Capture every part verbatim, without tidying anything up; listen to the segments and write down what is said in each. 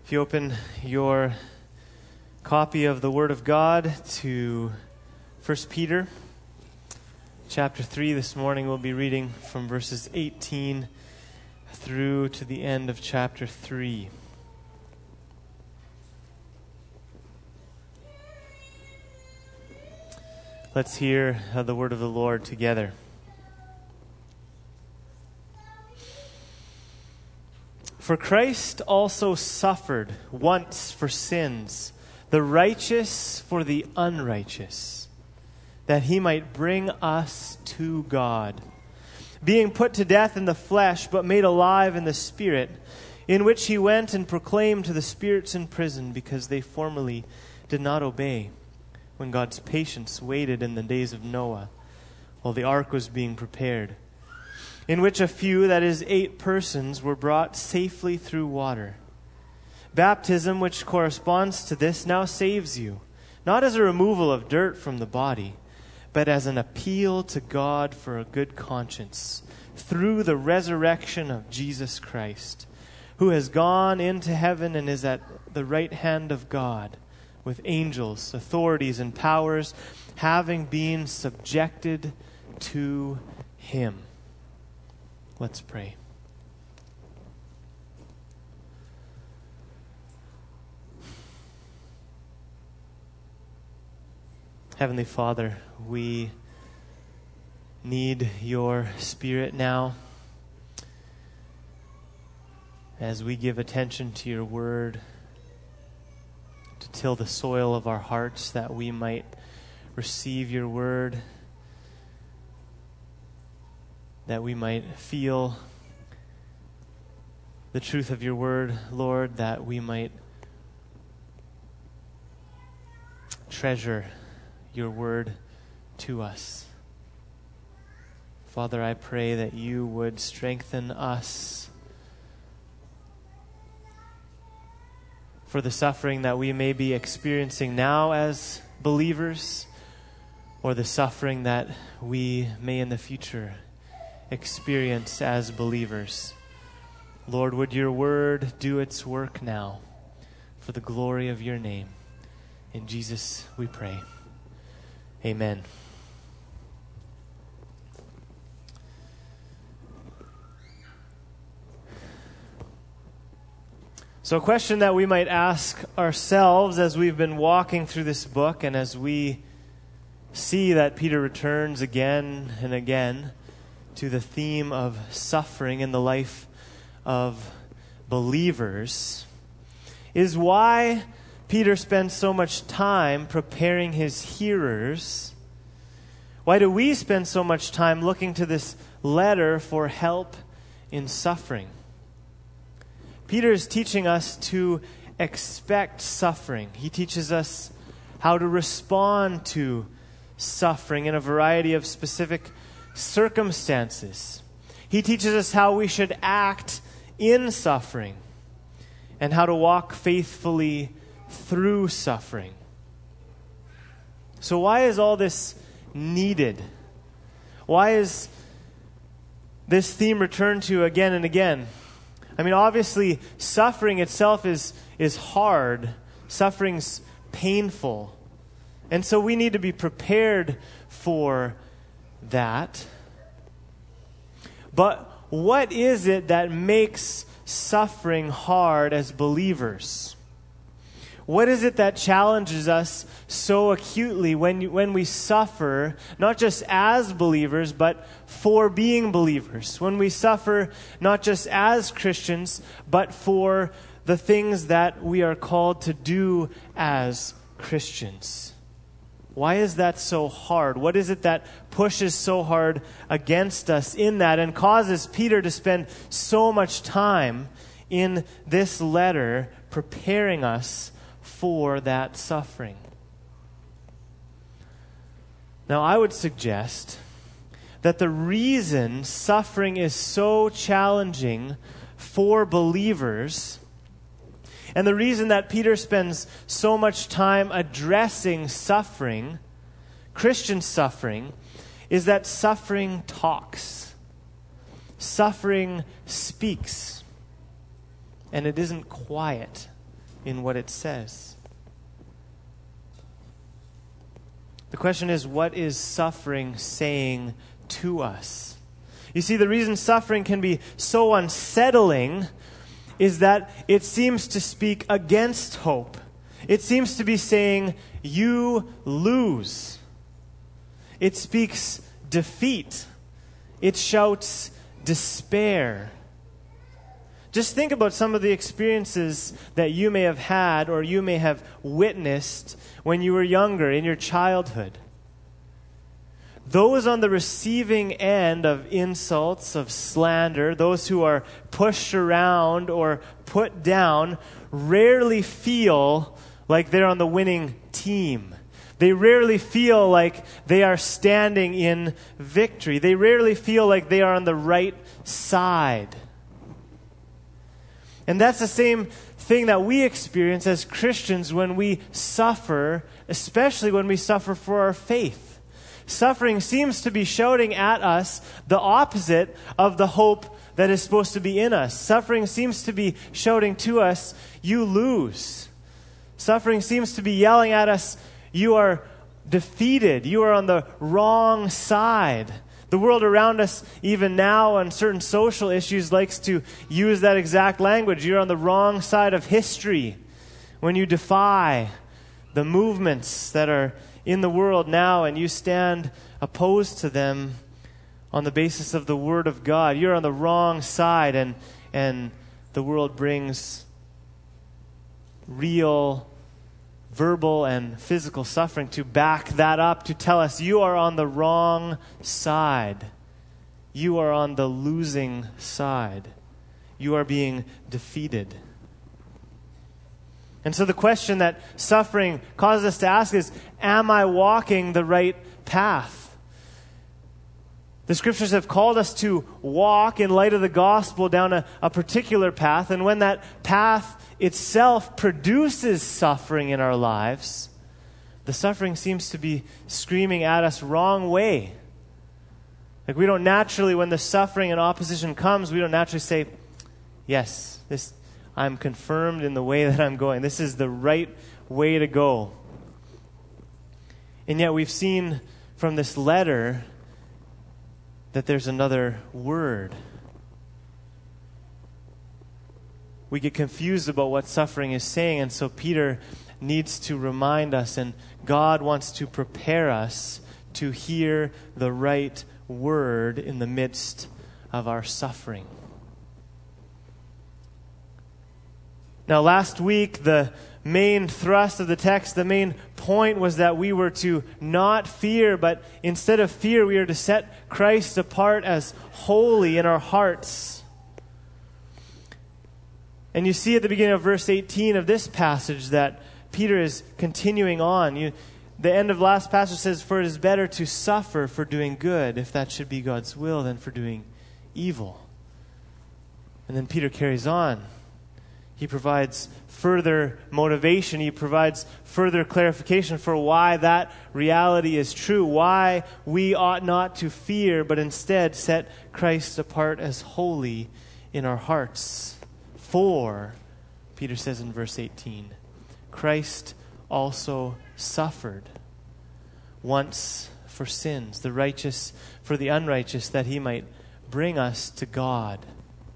If you open your copy of the Word of God to First Peter chapter three, this morning we'll be reading from verses eighteen through to the end of chapter three. Let's hear uh, the word of the Lord together. For Christ also suffered once for sins, the righteous for the unrighteous, that he might bring us to God, being put to death in the flesh, but made alive in the Spirit, in which he went and proclaimed to the spirits in prison, because they formerly did not obey, when God's patience waited in the days of Noah, while the ark was being prepared, in which a few, that is, eight persons, were brought safely through water. Baptism, which corresponds to this, now saves you, not as a removal of dirt from the body, but as an appeal to God for a good conscience, through the resurrection of Jesus Christ, who has gone into heaven and is at the right hand of God, with angels, authorities, and powers, having been subjected to him. Let's pray. Heavenly Father, we need your Spirit now as we give attention to your word, to till the soil of our hearts that we might receive your word, that we might feel the truth of your word, Lord, that we might treasure your word to us. Father, I pray that you would strengthen us for the suffering that we may be experiencing now as believers, or the suffering that we may in the future experience as believers. Lord, would your word do its work now for the glory of your name. In Jesus we pray. Amen. So a question that we might ask ourselves as we've been walking through this book, and as we see that Peter returns again and again to the theme of suffering in the life of believers, is why Peter spends so much time preparing his hearers. Why do we spend so much time looking to this letter for help in suffering? Peter is teaching us to expect suffering. He teaches us how to respond to suffering in a variety of specific circumstances. He teaches us how we should act in suffering and how to walk faithfully through suffering. So why is all this needed? Why is this theme returned to again and again? I mean, obviously, suffering itself is, is hard. Suffering's painful. And so we need to be prepared for that. But what is it that makes suffering hard as believers? What is it that challenges us so acutely when, when we suffer, not just as believers, but for being believers? When we suffer not just as Christians, but for the things that we are called to do as Christians? Why is that so hard? What is it that pushes so hard against us in that and causes Peter to spend so much time in this letter preparing us for that suffering? Now, I would suggest that the reason suffering is so challenging for believers, and the reason that Peter spends so much time addressing suffering, Christian suffering, is that suffering talks. Suffering speaks. And it isn't quiet. in what it says. The question is, what is suffering saying to us? You see, the reason suffering can be so unsettling is that it seems to speak against hope. It seems to be saying, you lose. It speaks defeat. It shouts despair. Just think about some of the experiences that you may have had or you may have witnessed when you were younger, in your childhood. Those on the receiving end of insults, of slander, those who are pushed around or put down, rarely feel like they're on the winning team. They rarely feel like they are standing in victory. They rarely feel like they are on the right side. And that's the same thing that we experience as Christians when we suffer, especially when we suffer for our faith. Suffering seems to be shouting at us the opposite of the hope that is supposed to be in us. Suffering seems to be shouting to us, you lose. Suffering seems to be yelling at us, you are defeated. You are on the wrong side. The world around us, even now on certain social issues, likes to use that exact language. You're on the wrong side of history when you defy the movements that are in the world now and you stand opposed to them on the basis of the Word of God. You're on the wrong side, and and the world brings real verbal and physical suffering to back that up, to tell us you are on the wrong side. You are on the losing side. You are being defeated. And so the question that suffering causes us to ask is, am I walking the right path? The Scriptures have called us to walk in light of the gospel down a, a particular path, and when that path itself produces suffering in our lives, the suffering seems to be screaming at us wrong way. Like we don't naturally, when the suffering and opposition comes, we don't naturally say, yes, this I'm confirmed in the way that I'm going. This is the right way to go. And yet we've seen from this letter that there's another word. We get confused about what suffering is saying, and so Peter needs to remind us, and God wants to prepare us to hear the right word in the midst of our suffering. Now, last week, the main thrust of the text, the main point was that we were to not fear, but instead of fear, we are to set Christ apart as holy in our hearts. And you see at the beginning of verse eighteen of this passage that Peter is continuing on. You, the end of the last passage says, for it is better to suffer for doing good, if that should be God's will, than for doing evil. And then Peter carries on. He provides further motivation. He provides further clarification for why that reality is true, why we ought not to fear, but instead set Christ apart as holy in our hearts. For, Peter says in verse eighteen, Christ also suffered once for sins, the righteous for the unrighteous, that he might bring us to God.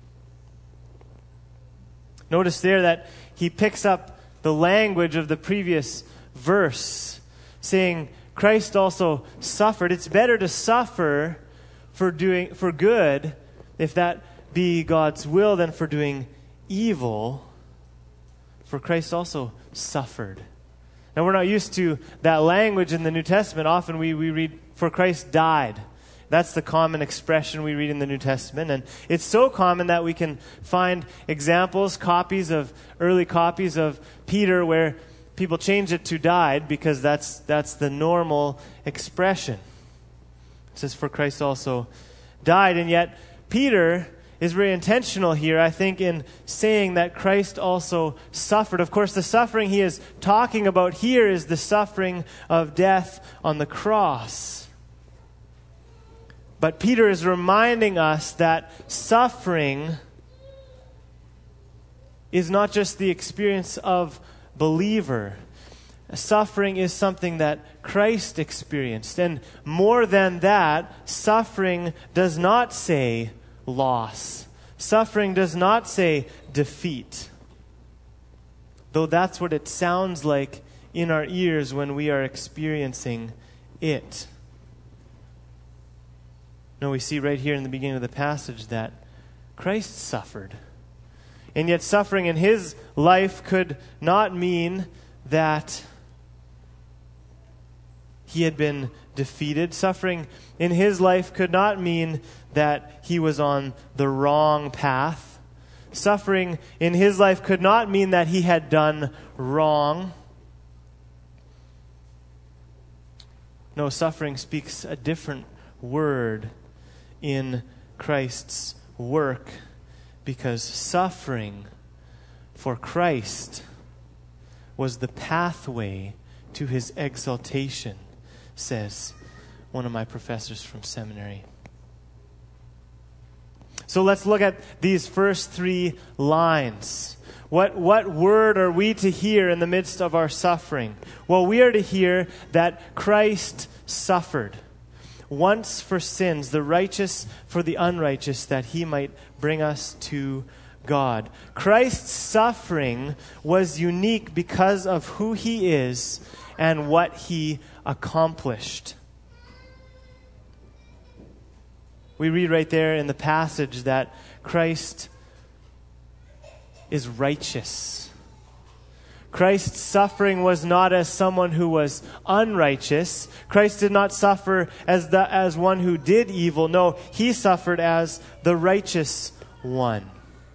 Notice there that he picks up the language of the previous verse, saying Christ also suffered. It's better to suffer for doing for good, if that be God's will, than for doing evil. For Christ also suffered. Now, we're not used to that language in the New Testament. Often we, we read, for Christ died. That's the common expression we read in the New Testament. And it's so common that we can find examples, copies of, early copies of Peter where people change it to died, because that's that's the normal expression. It says, for Christ also died. And yet, Peter is very intentional here, I think, in saying that Christ also suffered. Of course, the suffering he is talking about here is the suffering of death on the cross. But Peter is reminding us that suffering is not just the experience of believer. Suffering is something that Christ experienced. And more than that, suffering does not say loss. Suffering does not say defeat. Though that's what it sounds like in our ears when we are experiencing it. No, we see right here in the beginning of the passage that Christ suffered. And yet suffering in his life could not mean that he had been defeated. Suffering in his life could not mean that he was on the wrong path. Suffering in his life could not mean that he had done wrong. No, suffering speaks a different word in Christ's work, because suffering for Christ was the pathway to his exaltation, says one of my professors from seminary. So let's look at these first three lines. What, what word are we to hear in the midst of our suffering? Well, we are to hear that Christ suffered once for sins, the righteous for the unrighteous, that he might bring us to God. Christ's suffering was unique because of who he is and what he accomplished. We read right there in the passage that Christ is righteous. Christ's suffering was not as someone who was unrighteous. Christ did not suffer as the, as one who did evil. No, he suffered as the righteous one.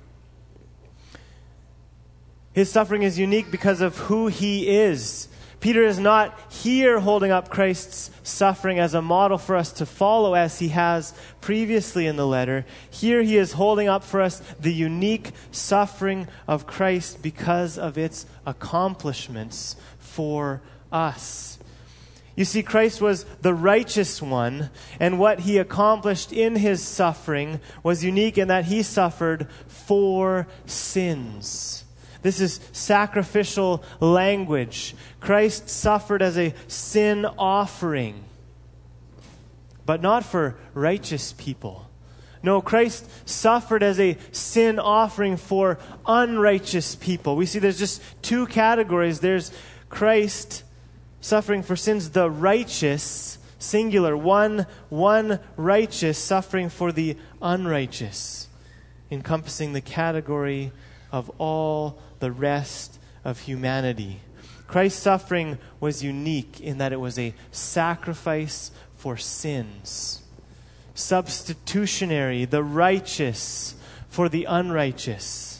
His suffering is unique because of who he is. Peter is not here holding up Christ's suffering as a model for us to follow as he has previously in the letter. Here he is holding up for us the unique suffering of Christ because of its accomplishments for us. You see, Christ was the righteous one, and what he accomplished in his suffering was unique in that he suffered for sins. This is sacrificial language. Christ suffered as a sin offering, but not for righteous people. No, Christ suffered as a sin offering for unrighteous people. We see there's just two categories. There's Christ suffering for sins, the righteous, singular, one, one righteous suffering for the unrighteous, encompassing the category of all the rest of humanity. Christ's suffering was unique in that it was a sacrifice for sins. Substitutionary, the righteous for the unrighteous.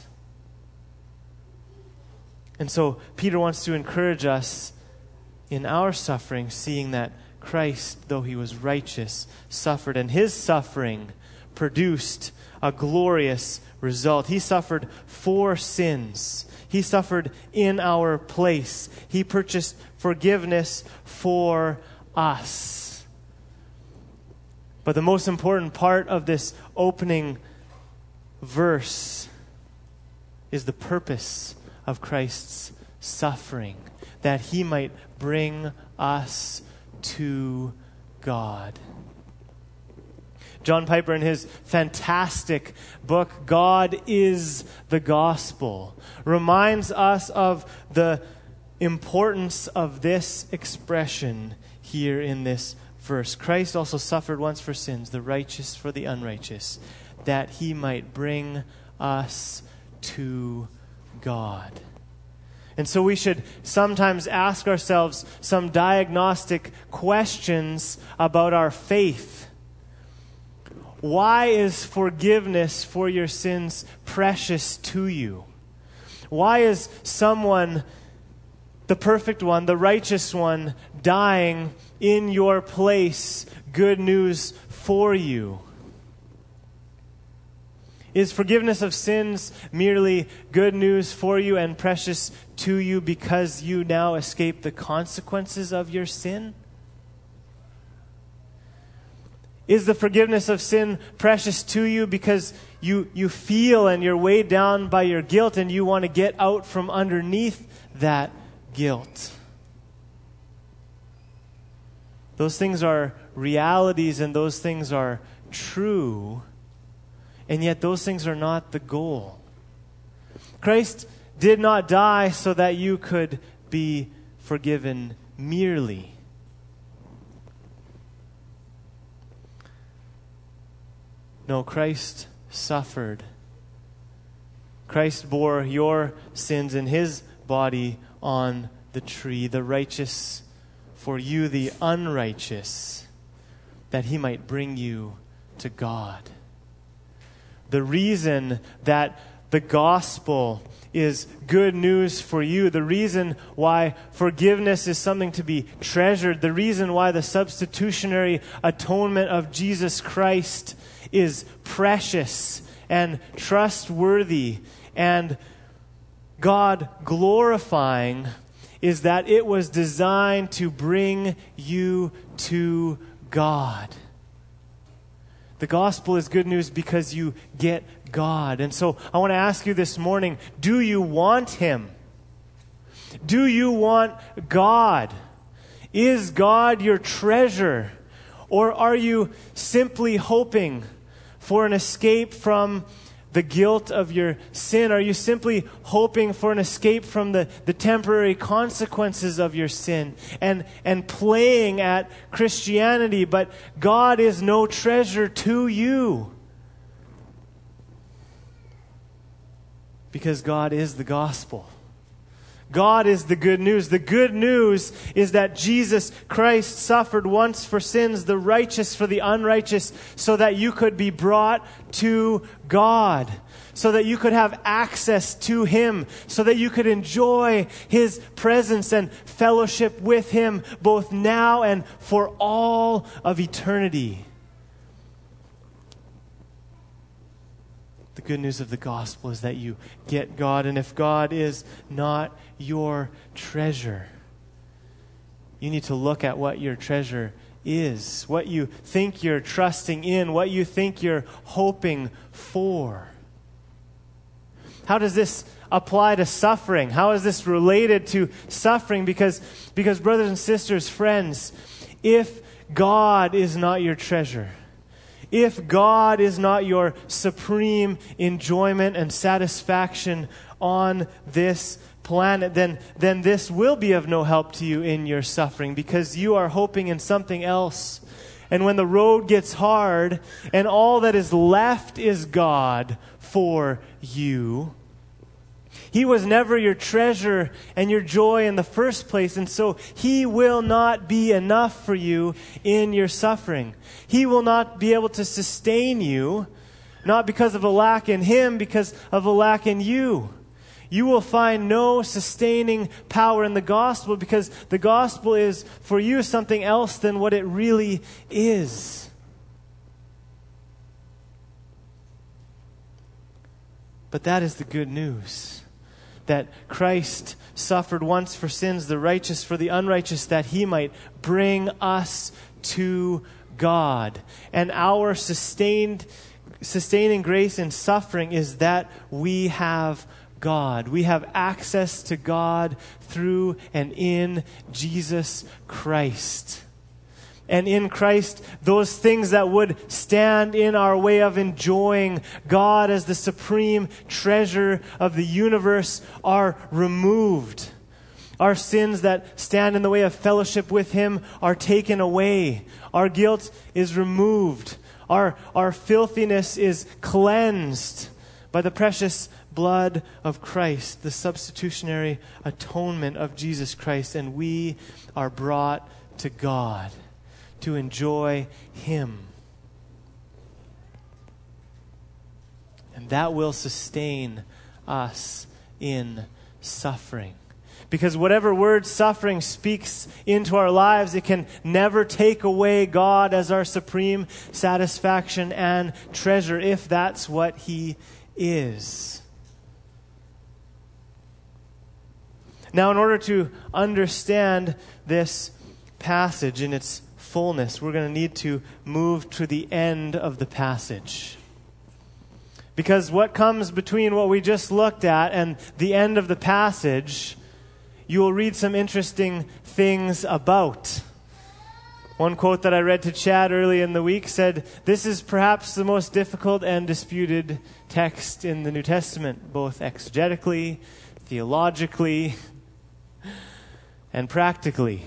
And so Peter wants to encourage us in our suffering, seeing that Christ, though he was righteous, suffered, and his suffering produced a glorious result. He suffered for sins. He suffered in our place. He purchased forgiveness for us. But the most important part of this opening verse is the purpose of Christ's suffering, that he might bring us to God. John Piper, in his fantastic book, God is the Gospel, reminds us of the importance of this expression here in this verse. Christ also suffered once for sins, the righteous for the unrighteous, that he might bring us to God. And so we should sometimes ask ourselves some diagnostic questions about our faith. Why is forgiveness for your sins precious to you? Why is someone, the perfect one, the righteous one, dying in your place good news for you? Is forgiveness of sins merely good news for you and precious to you because you now escape the consequences of your sin? Is the forgiveness of sin precious to you because you, you feel and you're weighed down by your guilt and you want to get out from underneath that guilt? Those things are realities and those things are true, and yet those things are not the goal. Christ did not die so that you could be forgiven merely. No, Christ suffered. Christ bore your sins in his body on the tree, the righteous for you, the unrighteous, that he might bring you to God. The reason that the gospel is good news for you, the reason why forgiveness is something to be treasured, the reason why the substitutionary atonement of Jesus Christ is precious and trustworthy and God glorifying, is that it was designed to bring you to God. The gospel is good news because you get God. And so I want to ask you this morning, do you want him? Do you want God? Is God your treasure? Or are you simply hoping for an escape from the guilt of your sin? Are you simply hoping for an escape from the, the temporary consequences of your sin and, and playing at Christianity, but God is no treasure to you? Because God is the gospel. God is the good news. The good news is that Jesus Christ suffered once for sins, the righteous for the unrighteous, so that you could be brought to God, so that you could have access to him, so that you could enjoy his presence and fellowship with him both now and for all of eternity. The good news of the gospel is that you get God, and if God is not your treasure, you need to look at what your treasure is, what you think you're trusting in, what you think you're hoping for. How does this apply to suffering? How is this related to suffering? Because, because brothers and sisters, friends, if God is not your treasure, if God is not your supreme enjoyment and satisfaction on this planet, then, then this will be of no help to you in your suffering, because you are hoping in something else. And when the road gets hard and all that is left is God for you, he was never your treasure and your joy in the first place, and so he will not be enough for you in your suffering. He will not be able to sustain you, not because of a lack in him, because of a lack in you. You will find no sustaining power in the gospel, because the gospel is for you something else than what it really is. But that is the good news. That Christ suffered once for sins, the righteous for the unrighteous, that he might bring us to God. And our sustained, sustaining grace in suffering is that we have God. We have access to God through and in Jesus Christ. And in Christ, those things that would stand in our way of enjoying God as the supreme treasure of the universe are removed. Our sins that stand in the way of fellowship with him are taken away. Our guilt is removed. Our, our filthiness is cleansed by the precious blood of Christ, the substitutionary atonement of Jesus Christ, and we are brought to God to enjoy him. And that will sustain us in suffering. Because whatever word suffering speaks into our lives, it can never take away God as our supreme satisfaction and treasure, if that's what he is. Now, in order to understand this passage in its fullness, we're going to need to move to the end of the passage. Because what comes between what we just looked at and the end of the passage, you will read some interesting things about. One quote that I read to Chad early in the week said, "This is perhaps the most difficult and disputed text in the New Testament, both exegetically, theologically, and practically."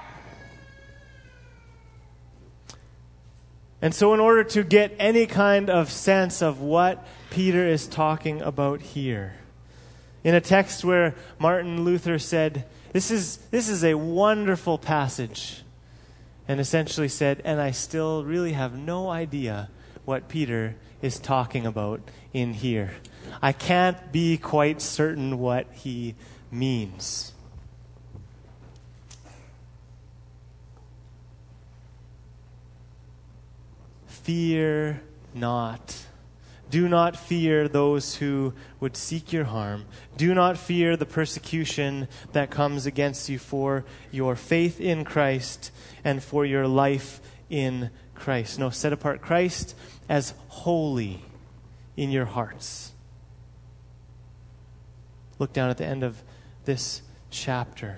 And so in order to get any kind of sense of what Peter is talking about here, in a text where Martin Luther said, this is, this is a wonderful passage, and essentially said, and I still really have no idea what Peter is talking about in here. I can't be quite certain what he means. Fear not. Do not fear those who would seek your harm. Do not fear the persecution that comes against you for your faith in Christ and for your life in Christ. No, set apart Christ as holy in your hearts. Look down at the end of this chapter.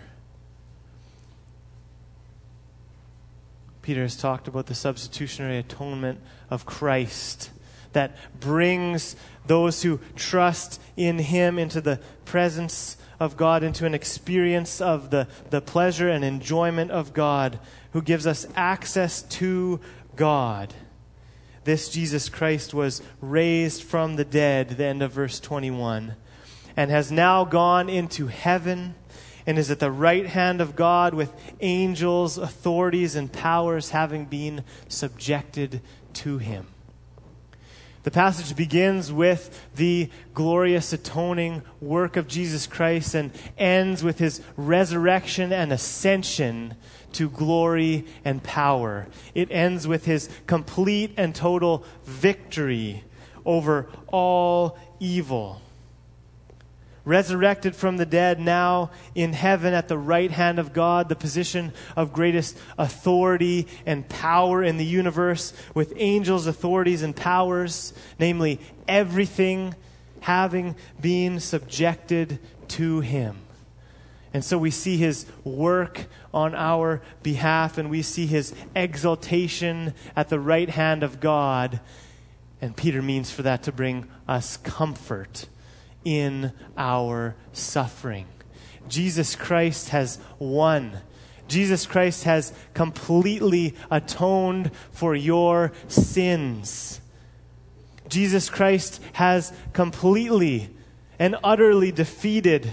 Peter has talked about the substitutionary atonement of Christ that brings those who trust in him into the presence of God, into an experience of the, the pleasure and enjoyment of God, who gives us access to God. This Jesus Christ was raised from the dead, the end of verse twenty-one, and has now gone into heaven and is at the right hand of God with angels, authorities, and powers having been subjected to him. The passage begins with the glorious atoning work of Jesus Christ and ends with his resurrection and ascension to glory and power. It ends with his complete and total victory over all evil. Resurrected from the dead, now in heaven at the right hand of God, the position of greatest authority and power in the universe, with angels, authorities, and powers, namely everything having been subjected to him. And so we see his work on our behalf, and we see his exaltation at the right hand of God. And Peter means for that to bring us comfort in our suffering. Jesus Christ has won. Jesus Christ has completely atoned for your sins. Jesus Christ has completely and utterly defeated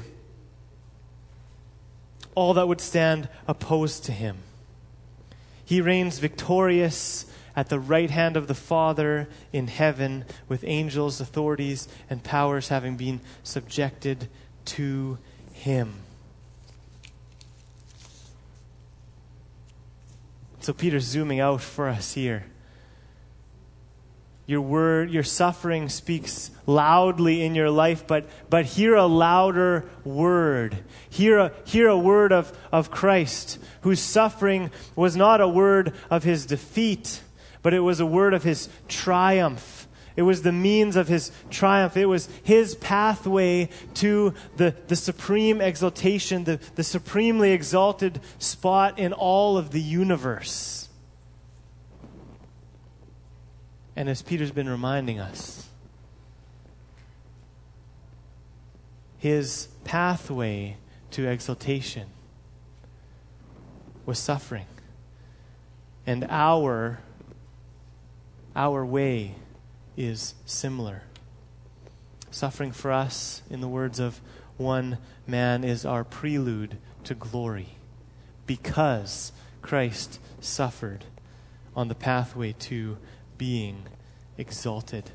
all that would stand opposed to him. He reigns victorious at the right hand of the Father in heaven, with angels, authorities, and powers having been subjected to him. So Peter's zooming out for us here. Your word, your suffering speaks loudly in your life, but but hear a louder word. Hear a, hear a word of, of Christ, whose suffering was not a word of his defeat, but it was a word of his triumph. It was the means of his triumph. It was his pathway to the, the supreme exaltation, the, the supremely exalted spot in all of the universe. And as Peter's been reminding us, his pathway to exaltation was suffering. And our Our way is similar. Suffering for us, in the words of one man, is our prelude to glory, because Christ suffered on the pathway to being exalted.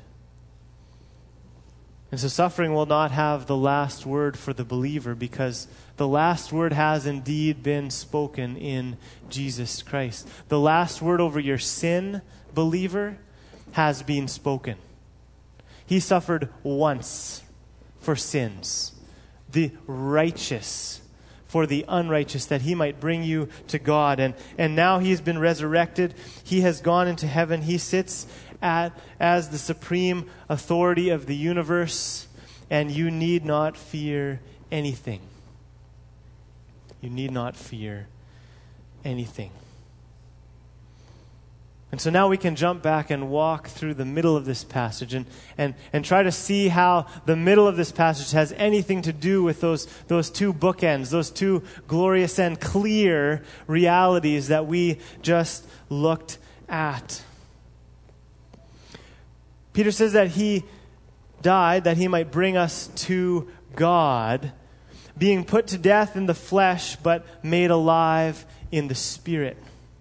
And so suffering will not have the last word for the believer, because the last word has indeed been spoken in Jesus Christ. The last word over your sin, believer, has been spoken. He suffered once for sins, the righteous for the unrighteous, that he might bring you to God. And, and now he's been resurrected. He has gone into heaven. He sits at, as the supreme authority of the universe, and you need not fear anything. You need not fear anything. And so now we can jump back and walk through the middle of this passage and, and, and try to see how the middle of this passage has anything to do with those, those two bookends, those two glorious and clear realities that we just looked at. Peter says that he died that he might bring us to God, being put to death in the flesh, but made alive in the Spirit.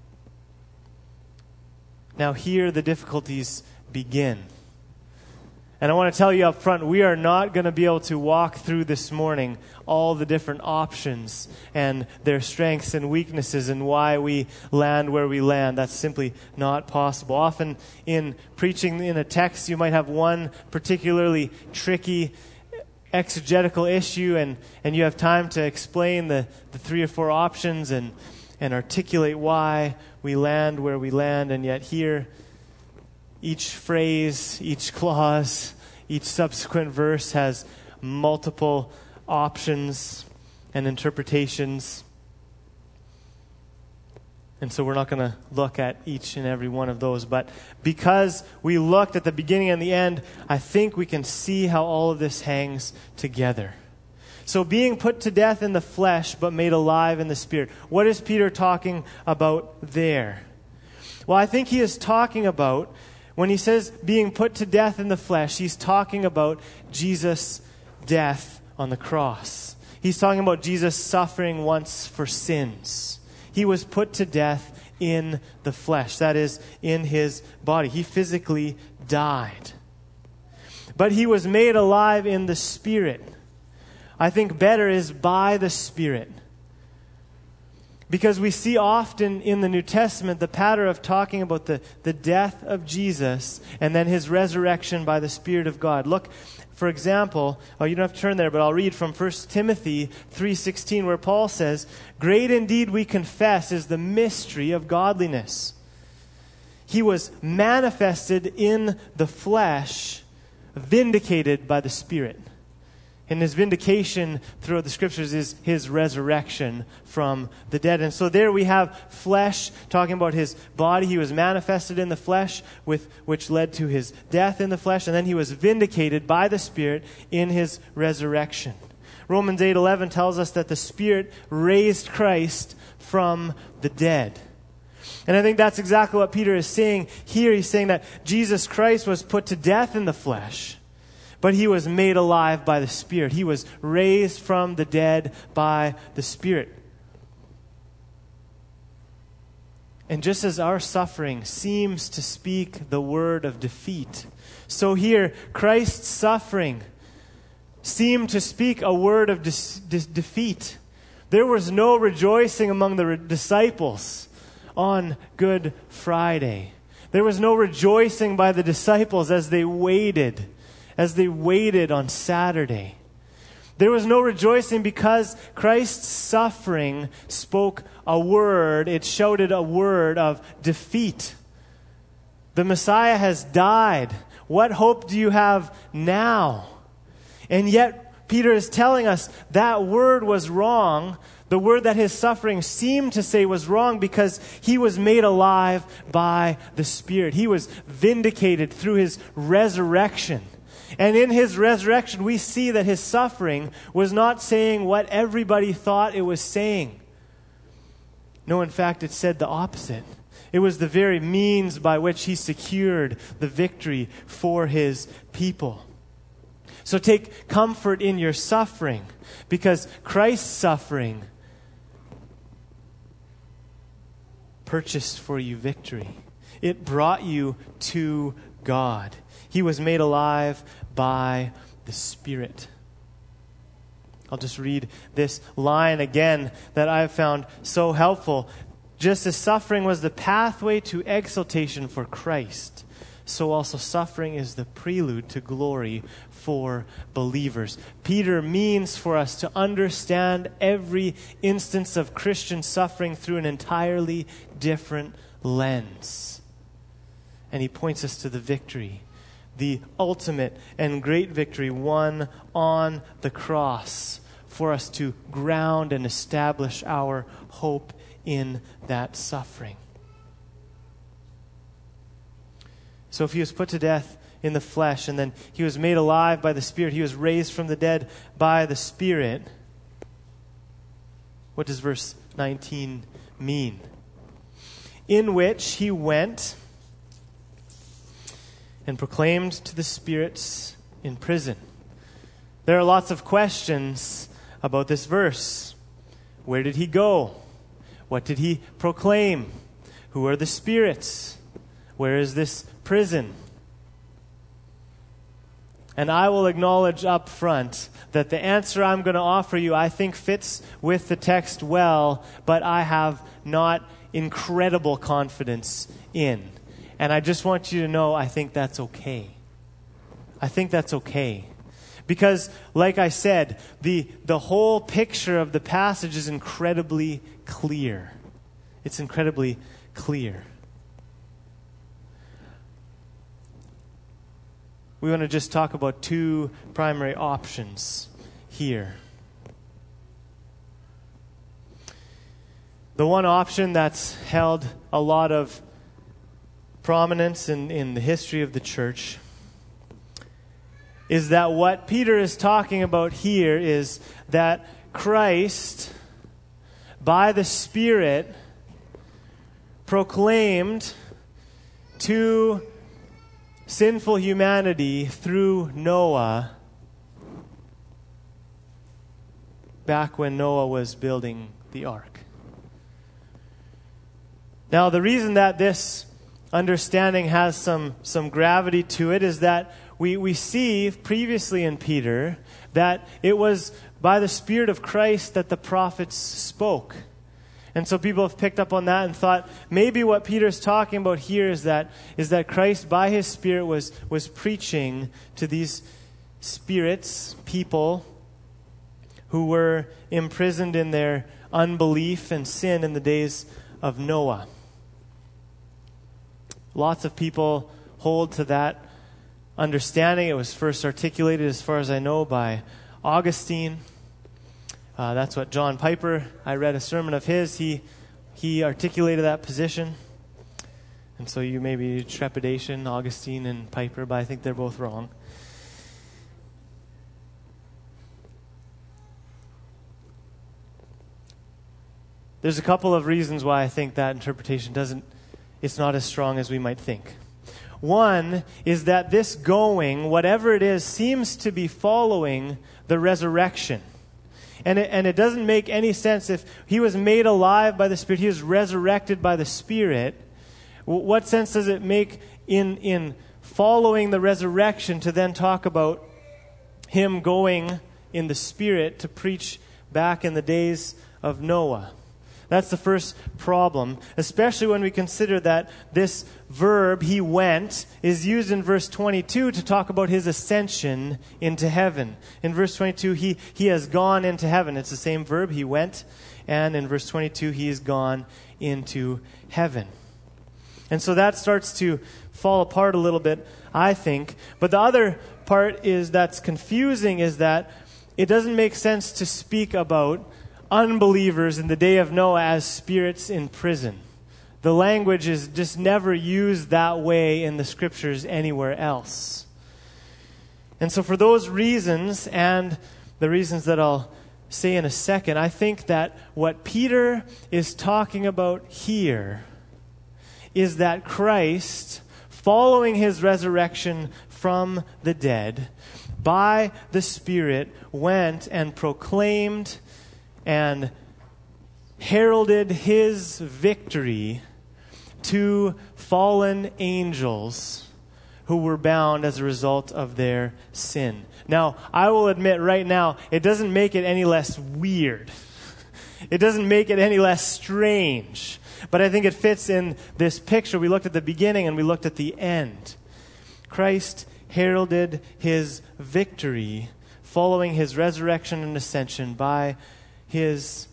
Now here the difficulties begin. And I want to tell you up front, we are not going to be able to walk through this morning all the different options and their strengths and weaknesses and why we land where we land. That's simply not possible. Often in preaching in a text, you might have one particularly tricky exegetical issue, and, and you have time to explain the, the three or four options and, and articulate why we land where we land. And yet here, each phrase, each clause, each subsequent verse has multiple options and interpretations. And so we're not going to look at each and every one of those. But because we looked at the beginning and the end, I think we can see how all of this hangs together. So being put to death in the flesh, but made alive in the Spirit. What is Peter talking about there? Well, I think he is talking about, when he says being put to death in the flesh, he's talking about Jesus' death on the cross. He's talking about Jesus suffering once for sins. He was put to death in the flesh, that is, in his body. He physically died. But he was made alive in the Spirit. I think better is by the Spirit. Because we see often in the New Testament the pattern of talking about the, the death of Jesus and then his resurrection by the Spirit of God. Look, for example, oh, you don't have to turn there, but I'll read from First Timothy three sixteen, where Paul says, "Great indeed we confess is the mystery of godliness. He was manifested in the flesh, vindicated by the Spirit." And his vindication throughout the Scriptures is his resurrection from the dead. And so there we have flesh, talking about his body. He was manifested in the flesh, with which led to his death in the flesh. And then he was vindicated by the Spirit in his resurrection. Romans eight eleven tells us that the Spirit raised Christ from the dead. And I think that's exactly what Peter is saying here. He's saying that Jesus Christ was put to death in the flesh, but he was made alive by the Spirit. He was raised from the dead by the Spirit. And just as our suffering seems to speak the word of defeat, so here Christ's suffering seemed to speak a word of de- de- defeat. There was no rejoicing among the re- disciples on Good Friday. There was no rejoicing by the disciples as they waited as they waited on Saturday. There was no rejoicing because Christ's suffering spoke a word, it shouted a word of defeat. The Messiah has died. What hope do you have now? And yet, Peter is telling us that word was wrong. The word that his suffering seemed to say was wrong because he was made alive by the Spirit. He was vindicated through his resurrection. And in his resurrection, we see that his suffering was not saying what everybody thought it was saying. No, in fact, it said the opposite. It was the very means by which he secured the victory for his people. So take comfort in your suffering, because Christ's suffering purchased for you victory. It brought you to God. He was made alive by the Spirit. I'll just read this line again that I've found so helpful. Just as suffering was the pathway to exaltation for Christ, so also suffering is the prelude to glory for believers. Peter means for us to understand every instance of Christian suffering through an entirely different lens. And he points us to the victory, the ultimate and great victory won on the cross, for us to ground and establish our hope in that suffering. So if he was put to death in the flesh, and then he was made alive by the Spirit, he was raised from the dead by the Spirit, what does verse nineteen mean? In which he went and proclaimed to the spirits in prison. There are lots of questions about this verse. Where did he go? What did he proclaim? Who are the spirits? Where is this prison? And I will acknowledge up front that the answer I'm going to offer you, I think, fits with the text well, but I have not incredible confidence in. And I just want you to know, I think that's okay. I think that's okay. Because, like I said, the, the whole picture of the passage is incredibly clear. It's incredibly clear. We want to just talk about two primary options here. The one option that's held a lot of prominence in, in the history of the church is that what Peter is talking about here is that Christ, by the Spirit, proclaimed to sinful humanity through Noah back when Noah was building the ark. Now, the reason that this understanding has some, some gravity to it is that we, we see previously in Peter that it was by the Spirit of Christ that the prophets spoke. And so people have picked up on that and thought maybe what Peter's talking about here is that is that Christ by his Spirit was was preaching to these spirits, people who were imprisoned in their unbelief and sin in the days of Noah. Lots of people hold to that understanding. It was first articulated, as far as I know, by Augustine. Uh, that's what John Piper, I read a sermon of his, he he articulated that position. And so you may be trepidation, Augustine and Piper, but I think they're both wrong. There's a couple of reasons why I think that interpretation doesn't, it's not as strong as we might think. One is that this going, whatever it is, seems to be following the resurrection. And it, and it doesn't make any sense if he was made alive by the Spirit, he was resurrected by the Spirit. What sense does it make in, in following the resurrection to then talk about him going in the Spirit to preach back in the days of Noah? That's the first problem, especially when we consider that this verb, he went, is used in verse twenty-two to talk about his ascension into heaven. In verse twenty-two, he, he has gone into heaven. It's the same verb, he went, and in verse twenty-two, he is gone into heaven. And so that starts to fall apart a little bit, I think. But the other part is that's confusing is that it doesn't make sense to speak about unbelievers in the day of Noah as spirits in prison. The language is just never used that way in the scriptures anywhere else. And so for those reasons, and the reasons that I'll say in a second, I think that what Peter is talking about here is that Christ, following his resurrection from the dead, by the Spirit went and proclaimed and heralded his victory to fallen angels who were bound as a result of their sin. Now, I will admit right now, it doesn't make it any less weird. It doesn't make it any less strange. But I think it fits in this picture. We looked at the beginning and we looked at the end. Christ heralded his victory following his resurrection and ascension by his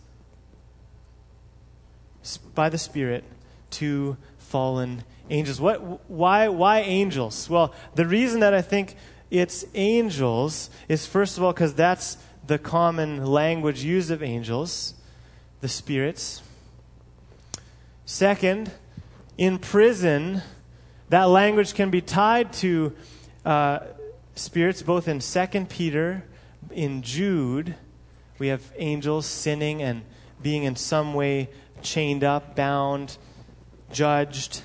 by the Spirit to fallen angels. What why why angels? Well, the reason that I think it's angels is, first of all, because that's the common language used of angels, the spirits. Second, in prison, that language can be tied to uh, spirits, both in Second Peter, in Jude. We have angels sinning and being in some way chained up, bound, judged.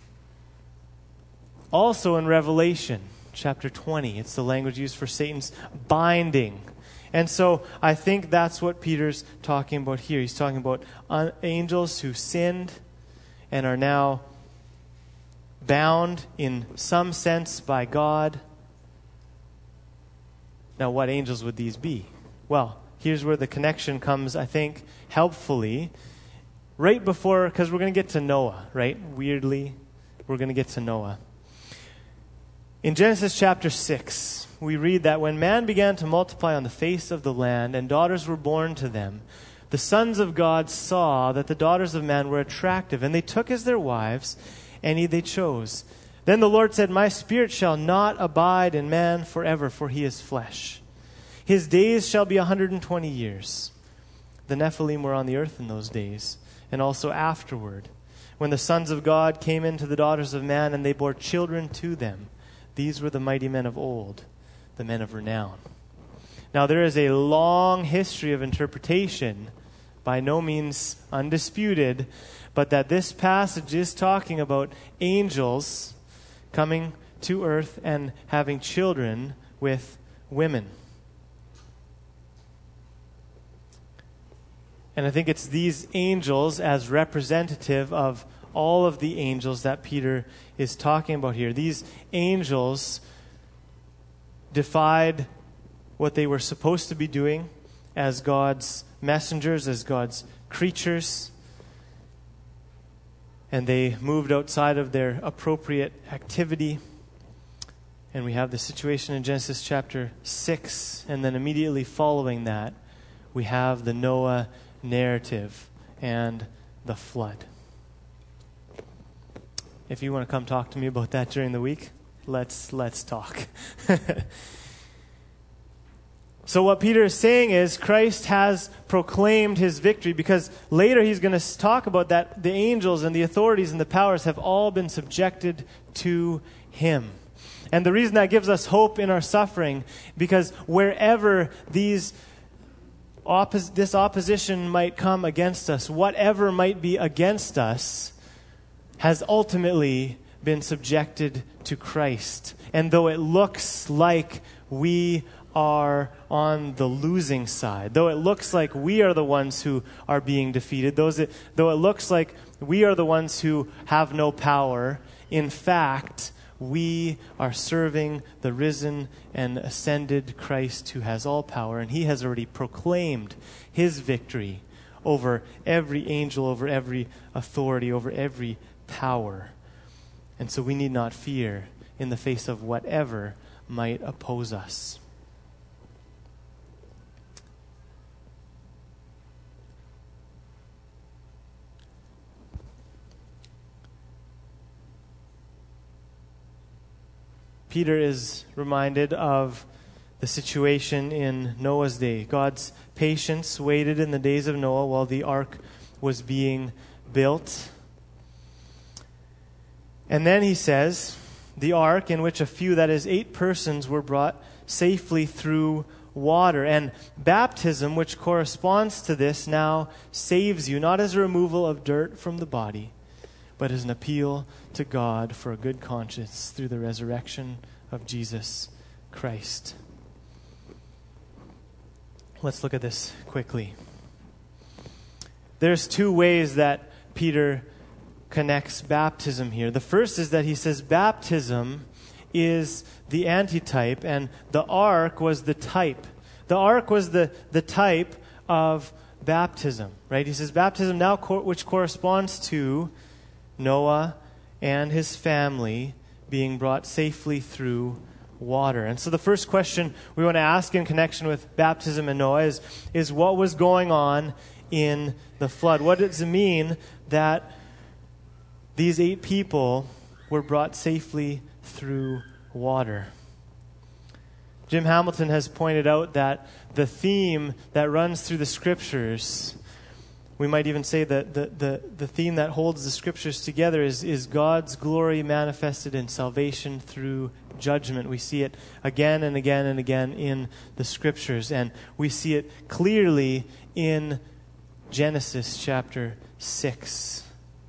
Also in Revelation chapter twenty, it's the language used for Satan's binding. And so I think that's what Peter's talking about here. He's talking about un- angels who sinned and are now bound in some sense by God. Now, what angels would these be? Well, here's where the connection comes, I think, helpfully. Right before, because we're going to get to Noah, right? Weirdly, we're going to get to Noah. In Genesis chapter six, we read that when man began to multiply on the face of the land and daughters were born to them, the sons of God saw that the daughters of man were attractive, and they took as their wives any they chose. Then the Lord said, "My spirit shall not abide in man forever, for he is flesh. His days shall be a hundred and twenty years." The Nephilim were on the earth in those days, and also afterward, when the sons of God came into the daughters of man, and they bore children to them. These were the mighty men of old, the men of renown. Now there is a long history of interpretation, by no means undisputed, but that this passage is talking about angels coming to earth and having children with women. And I think it's these angels as representative of all of the angels that Peter is talking about here. These angels defied what they were supposed to be doing as God's messengers, as God's creatures. And they moved outside of their appropriate activity. And we have the situation in Genesis chapter six. And then immediately following that, we have the Noah narrative and the flood. If you want to come talk to me about that during the week, let's let's talk. So what Peter is saying is Christ has proclaimed his victory, because later he's going to talk about that the angels and the authorities and the powers have all been subjected to him. And the reason that gives us hope in our suffering, because wherever these oppos- this opposition might come against us, whatever might be against us, has ultimately been subjected to Christ. And though it looks like we are on the losing side, though it looks like we are the ones who are being defeated, those it, though it looks like we are the ones who have no power, in fact, we are serving the risen and ascended Christ who has all power, and he has already proclaimed his victory over every angel, over every authority, over every power. And so we need not fear in the face of whatever might oppose us. Peter is reminded of the situation in Noah's day. God's patience waited in the days of Noah while the ark was being built. And then he says, the ark in which a few, that is eight persons, were brought safely through water. And baptism, which corresponds to this, now saves you, not as a removal of dirt from the body, but as an appeal to God for a good conscience through the resurrection of Jesus Christ. Let's look at this quickly. There's two ways that Peter connects baptism here. The first is that he says baptism is the antitype, and the ark was the type. The ark was the, the type of baptism, right? He says baptism now, co- which corresponds to Noah and his family being brought safely through water. And so the first question we want to ask in connection with baptism and Noah is, is what was going on in the flood? What does it mean that these eight people were brought safely through water? Jim Hamilton has pointed out that the theme that runs through the Scriptures, we might even say that the, the, the theme that holds the Scriptures together is, is God's glory manifested in salvation through judgment. We see it again and again and again in the Scriptures, and we see it clearly in Genesis chapter six.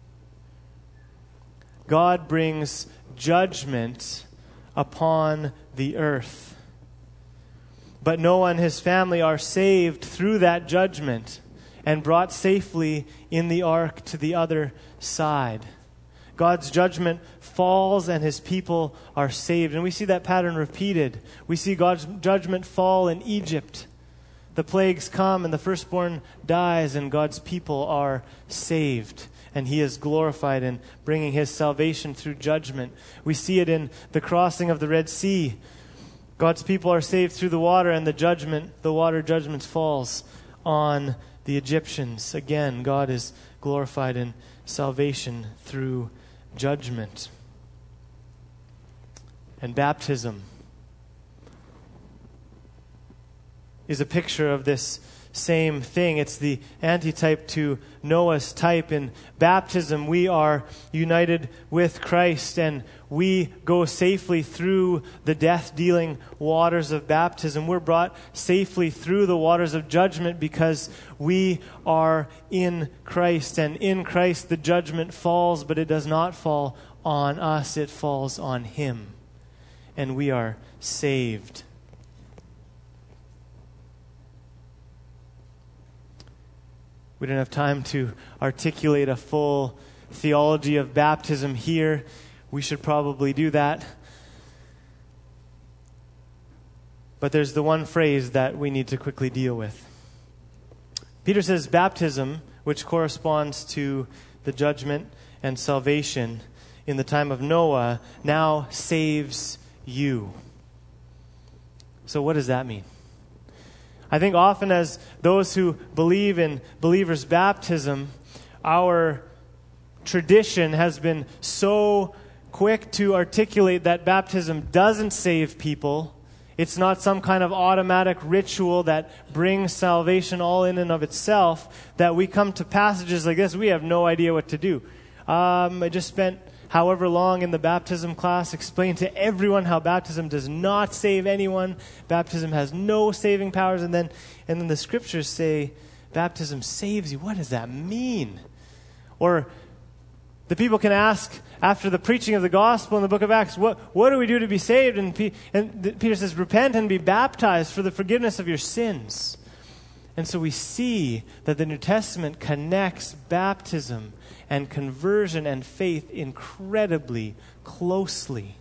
God brings judgment upon the earth. But Noah and his family are saved through that judgment and brought safely in the ark to the other side. God's judgment falls and his people are saved. And we see that pattern repeated. We see God's judgment fall in Egypt. The plagues come and the firstborn dies and God's people are saved. And he is glorified in bringing his salvation through judgment. We see it in the crossing of the Red Sea. God's people are saved through the water, and the judgment, the water judgment falls on the Egyptians. Again, God is glorified in salvation through judgment. And baptism is a picture of this same thing. It's the antitype to Noah's type. In baptism, we are united with Christ, and we go safely through the death-dealing waters of baptism. We're brought safely through the waters of judgment because we are in Christ. And in Christ, the judgment falls, but it does not fall on us. It falls on him. And we are saved. We don't have time to articulate a full theology of baptism here. We should probably do that. But there's the one phrase that we need to quickly deal with. Peter says baptism, which corresponds to the judgment and salvation in the time of Noah, now saves you. So what does that mean? I think often as those who believe in believers' baptism, our tradition has been so quick to articulate that baptism doesn't save people. It's not some kind of automatic ritual that brings salvation all in and of itself, that we come to passages like this, we have no idea what to do. Um, I just spent however long in the baptism class explained to everyone how baptism does not save anyone. Baptism has no saving powers. And then, and then the Scriptures say baptism saves you. What does that mean? Or the people can ask after the preaching of the gospel in the book of Acts, what, what do we do to be saved? And, P- and the, Peter says, repent and be baptized for the forgiveness of your sins. And so we see that the New Testament connects baptism and conversion and faith incredibly closely.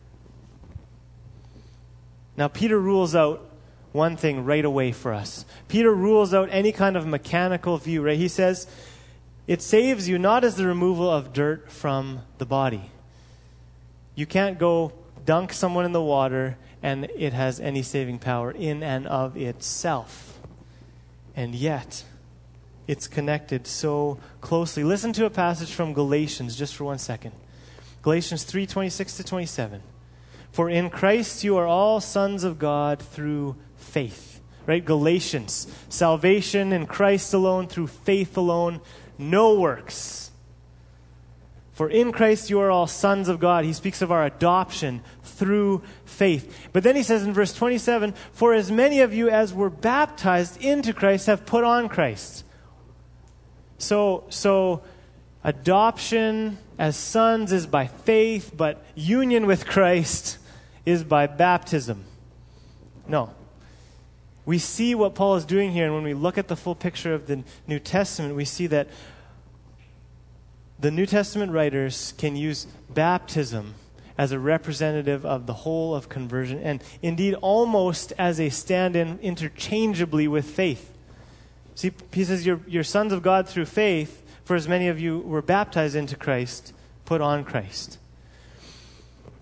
Now, Peter rules out one thing right away for us. Peter rules out any kind of mechanical view, right? He says, it saves you not as the removal of dirt from the body. You can't go dunk someone in the water and it has any saving power in and of itself. And yet, it's connected so closely. Listen to a passage from Galatians just for one second. Galatians three, twenty-six to twenty-seven. For in Christ you are all sons of God through faith. Right? Galatians. Salvation in Christ alone, through faith alone, no works. For in Christ you are all sons of God. He speaks of our adoption through faith. But then he says in verse twenty-seven, for as many of you as were baptized into Christ have put on Christ. So, so adoption as sons is by faith, but union with Christ is by baptism. No. We see what Paul is doing here, and when we look at the full picture of the New Testament, we see that the New Testament writers can use baptism as a representative of the whole of conversion, and indeed almost as a stand-in interchangeably with faith. See, he says, you're, you're sons of God through faith, for as many of you were baptized into Christ, put on Christ.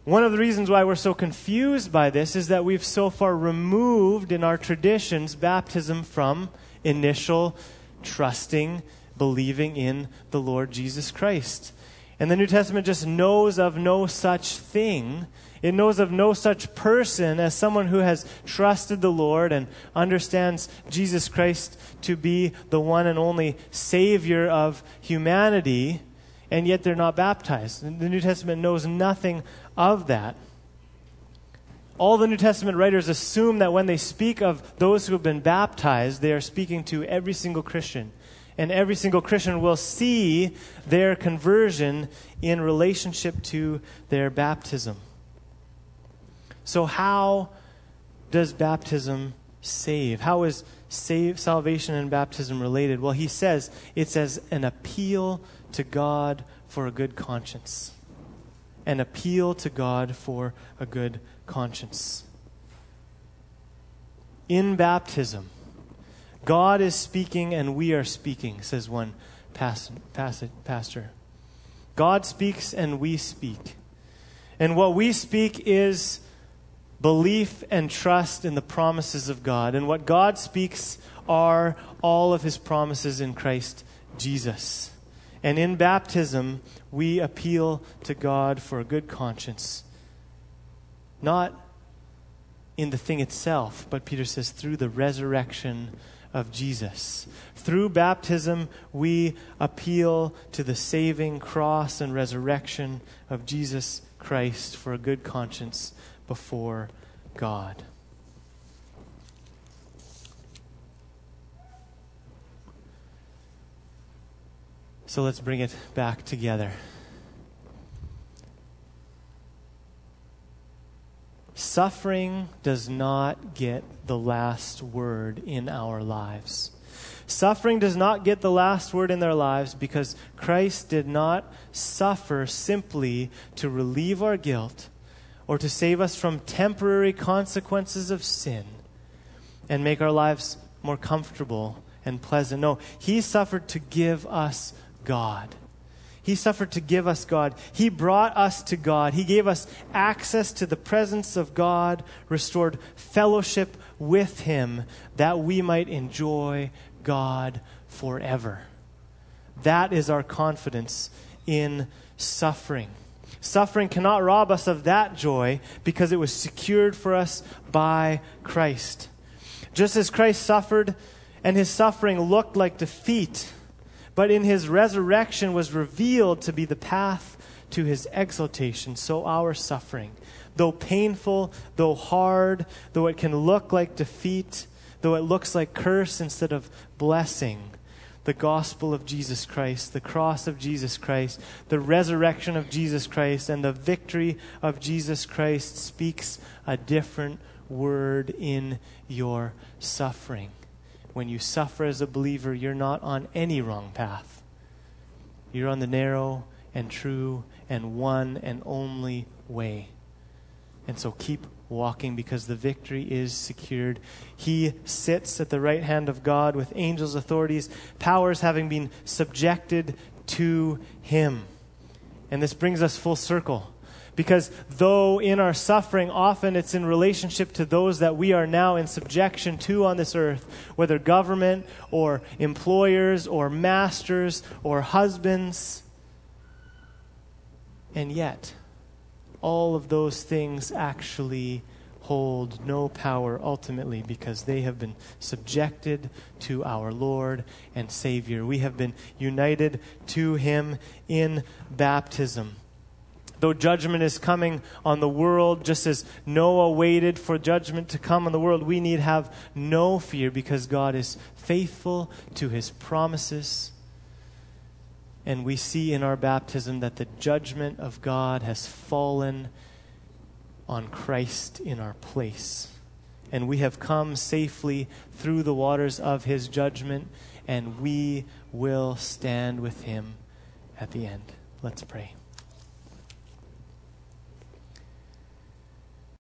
One of the reasons why we're so confused by this is that we've so far removed in our traditions baptism from initial trusting, believing in the Lord Jesus Christ. And the New Testament just knows of no such thing. It knows of no such person as someone who has trusted the Lord and understands Jesus Christ to be the one and only Savior of humanity, and yet they're not baptized. The New Testament knows nothing of that. All the New Testament writers assume that when they speak of those who have been baptized, they are speaking to every single Christian. And every single Christian will see their conversion in relationship to their baptism. So how does baptism save? How is save, salvation and baptism related? Well, he says it's as an appeal to God for a good conscience. An appeal to God for a good conscience. In baptism, God is speaking and we are speaking, says one pas- pas- pastor. God speaks and we speak. And what we speak is belief and trust in the promises of God. And what God speaks are all of his promises in Christ Jesus. And in baptism, we appeal to God for a good conscience. Not in the thing itself, but Peter says through the resurrection of Jesus. Through baptism, we appeal to the saving cross and resurrection of Jesus Christ for a good conscience before God. So let's bring it back together. Suffering does not get the last word in our lives. Suffering does not get the last word in their lives because Christ did not suffer simply to relieve our guilt or to save us from temporary consequences of sin and make our lives more comfortable and pleasant. No, he suffered to give us God. He suffered to give us God. He brought us to God. He gave us access to the presence of God, restored fellowship with him, that we might enjoy God forever. That is our confidence in suffering. Suffering cannot rob us of that joy because it was secured for us by Christ. Just as Christ suffered and his suffering looked like defeat, but in his resurrection was revealed to be the path to his exaltation, so our suffering, though painful, though hard, though it can look like defeat, though it looks like curse instead of blessing, the gospel of Jesus Christ, the cross of Jesus Christ, the resurrection of Jesus Christ, and the victory of Jesus Christ speaks a different word in your suffering. When you suffer as a believer, you're not on any wrong path. You're on the narrow and true and one and only way. And so keep walking because the victory is secured. He sits at the right hand of God with angels, authorities, powers having been subjected to him. And this brings us full circle. Because though in our suffering, often it's in relationship to those that we are now in subjection to on this earth, whether government or employers or masters or husbands. And yet, all of those things actually hold no power ultimately because they have been subjected to our Lord and Savior. We have been united to him in baptism. Though judgment is coming on the world, just as Noah waited for judgment to come on the world, we need have no fear because God is faithful to his promises. And we see in our baptism that the judgment of God has fallen on Christ in our place. And we have come safely through the waters of his judgment, and we will stand with him at the end. Let's pray.